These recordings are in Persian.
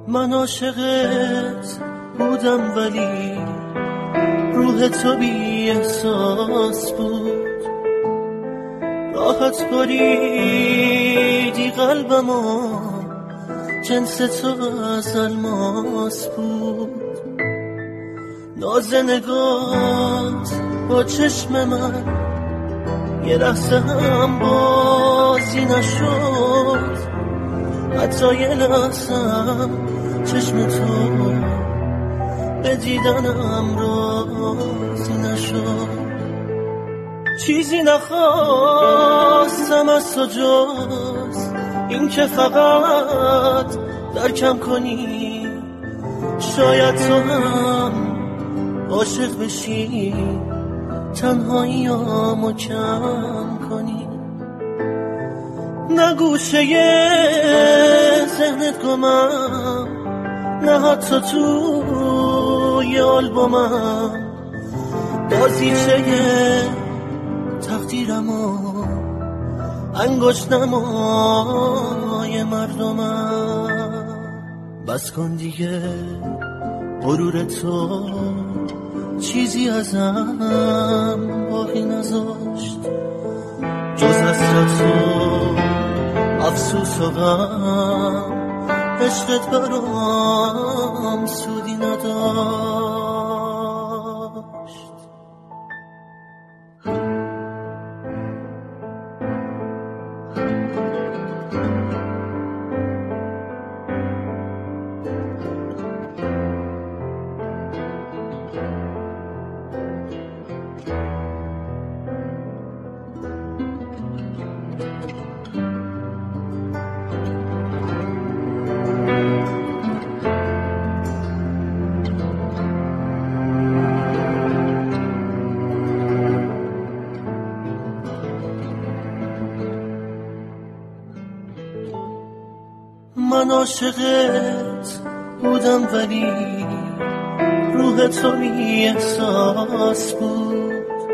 من عاشقت بودم ولی روح تو بی احساس بود. راحت بریدی قلبمو، جنس تو از الماس بود. ناز نگات با چشم من یه لحظه هم بازی نشد. حتی یه لحظه هم چشم تو به دیدنم راضی نشد. چیزی نخواستم از تو جز این که فقط درکم کنی. شاید تو هم عاشق بشی، تنهاییامو کم کنی. نه گوشه ذهنت گمم، نه حتی توی آلبومم. بازیچه تقدیرمو انگشت نمای مردمم. بس کن دیگه غرور تو چیزی ازم باقی نذاشت جز حسرت و افسوس و غم. عشقت برام سودی نداشت. من عاشقت بودم ولی روح تو بی احساس بود.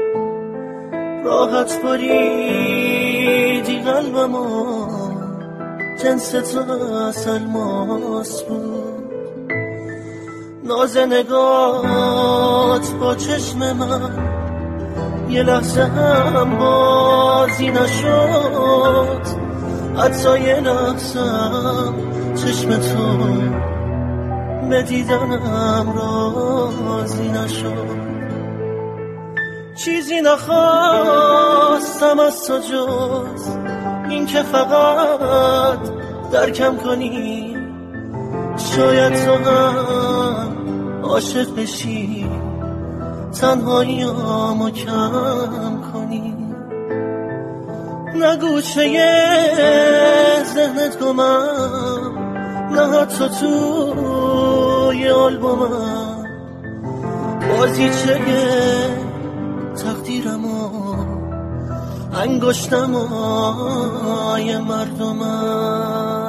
راحت بریدی قلبمو، جنس تو از الماس بود. ناز نگات با چشم من یه لحظه هم بازی نشد. حتی یه لحظه چشم تو به دیدنم راضی نشد. چیزی نخواستم از تو جز این که فقط درکم کنی. شاید تو هم عاشق بشی، تنهاییامو کم کنی. نه گوشه ذهنت گمم، نه حتی توی آلبومم. بازیچه تقدیرمو انگشتمای مردمم.